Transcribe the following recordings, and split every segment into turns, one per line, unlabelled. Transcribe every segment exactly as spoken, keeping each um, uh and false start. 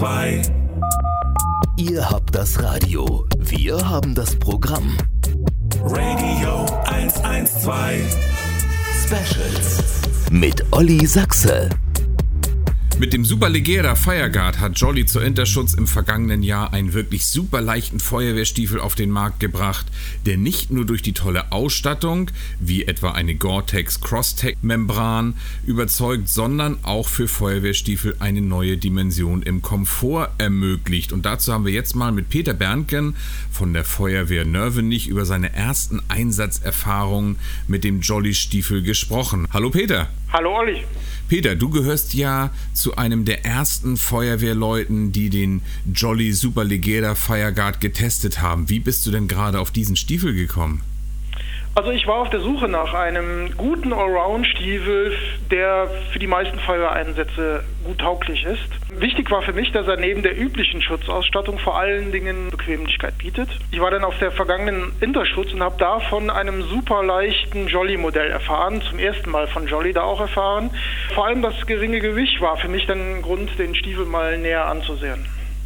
zwei.
Ihr habt das Radio, wir haben das Programm.
Radio hundertzwölf.
Specials mit Olli Sachse.
Mit dem Superleggera Fireguard hat Jolly zur Interschutz im vergangenen Jahr einen wirklich super leichten Feuerwehrstiefel auf den Markt gebracht, der nicht nur durch die tolle Ausstattung, wie etwa eine Gore-Tex Cross-Tech-Membran, überzeugt, sondern auch für Feuerwehrstiefel eine neue Dimension im Komfort ermöglicht. Und dazu haben wir jetzt mal mit Peter Berntgen von der Feuerwehr Nörvenich über seine ersten Einsatzerfahrungen mit dem Jolly-Stiefel gesprochen. Hallo Peter!
Hallo Olli!
Peter, du gehörst ja zu einem der ersten Feuerwehrleuten, die den Jolly Superleggera Fireguard getestet haben. Wie bist du denn gerade auf diesen Stiefel gekommen?
Also ich war auf der Suche nach einem guten Allround-Stiefel, der für die meisten Feuerwehreinsätze gut tauglich ist. Wichtig war für mich, dass er neben der üblichen Schutzausstattung vor allen Dingen Bequemlichkeit bietet. Ich war dann auf der vergangenen Interschutz und habe da von einem super leichten Jolly-Modell erfahren, zum ersten Mal von Jolly da auch erfahren. Vor allem das geringe Gewicht war für mich dann ein Grund, den Stiefel mal näher anzusehen.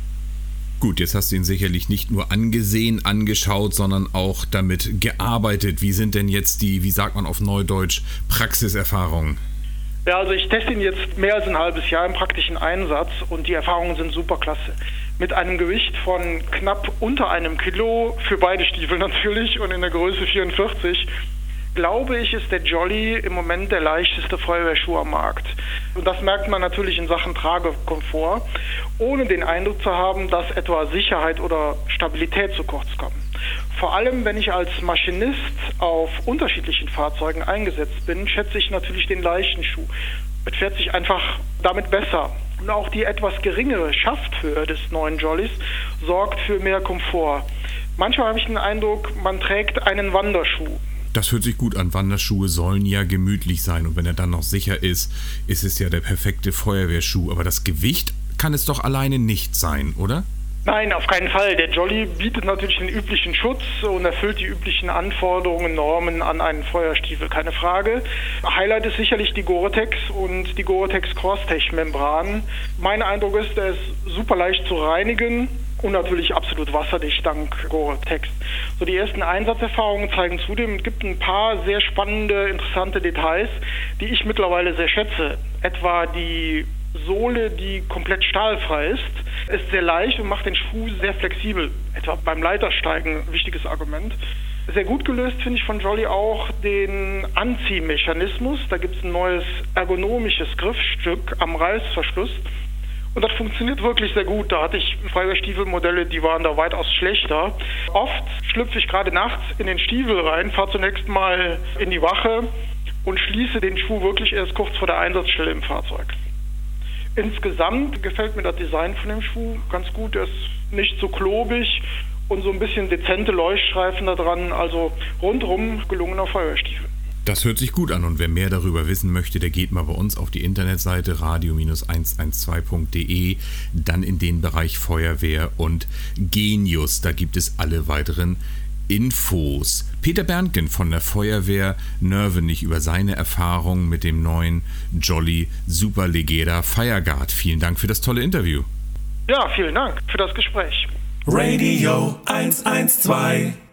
Gut, jetzt hast du ihn sicherlich nicht nur angesehen, angeschaut, sondern auch damit gearbeitet. Wie sind denn jetzt die, wie sagt man auf Neudeutsch, Praxiserfahrungen?
Ja, also ich teste ihn jetzt mehr als ein halbes Jahr im praktischen Einsatz und die Erfahrungen sind super klasse. Mit einem Gewicht von knapp unter einem Kilo, für beide Stiefel natürlich, und in der Größe vierundvierzig, glaube ich, ist der Jolly im Moment der leichteste Feuerwehrschuh am Markt. Und das merkt man natürlich in Sachen Tragekomfort, ohne den Eindruck zu haben, dass etwa Sicherheit oder Stabilität zu kurz kommen. Vor allem, wenn ich als Maschinist auf unterschiedlichen Fahrzeugen eingesetzt bin, schätze ich natürlich den leichten Schuh. Es fährt sich einfach damit besser. Und auch die etwas geringere Schafthöhe des neuen Jollys sorgt für mehr Komfort. Manchmal habe ich den Eindruck, man trägt einen Wanderschuh.
Das hört sich gut an. Wanderschuhe sollen ja gemütlich sein. Und wenn er dann noch sicher ist, ist es ja der perfekte Feuerwehrschuh. Aber das Gewicht kann es doch alleine nicht sein, oder?
Nein, auf keinen Fall. Der Jolly bietet natürlich den üblichen Schutz und erfüllt die üblichen Anforderungen, Normen an einen Feuerstiefel, keine Frage. Highlight ist sicherlich die Gore-Tex und die Gore-Tex Cross-Tech-Membran. Mein Eindruck ist, er ist super leicht zu reinigen und natürlich absolut wasserdicht dank Gore-Tex. So, die ersten Einsatzerfahrungen zeigen zudem, es gibt ein paar sehr spannende, interessante Details, die ich mittlerweile sehr schätze. Etwa die Sohle, die komplett stahlfrei ist, ist sehr leicht und macht den Schuh sehr flexibel. Etwa beim Leitersteigen, wichtiges Argument. Sehr gut gelöst finde ich von Jolly auch den Anziehmechanismus. Da gibt es ein neues ergonomisches Griffstück am Reißverschluss. Und das funktioniert wirklich sehr gut. Da hatte ich Feuerwehrstiefelmodelle, die waren da weitaus schlechter. Oft schlüpfe ich gerade nachts in den Stiefel rein, fahre zunächst mal in die Wache und schließe den Schuh wirklich erst kurz vor der Einsatzstelle im Fahrzeug. Insgesamt gefällt mir das Design von dem Schuh ganz gut. Er ist nicht so klobig und so ein bisschen dezente Leuchtstreifen da dran. Also rundherum gelungener Feuerwehrstiefel.
Das hört sich gut an und wer mehr darüber wissen möchte, der geht mal bei uns auf die Internetseite radio hundertzwölf punkt de, dann in den Bereich Feuerwehr und Genius. Da gibt es alle weiteren Infos. Peter Berntgen von der Feuerwehr Nörvenich über seine Erfahrungen mit dem neuen Jolly Superleggera Fireguard. Vielen Dank für das tolle Interview.
Ja, vielen Dank für das Gespräch.
Radio hundertzwölf.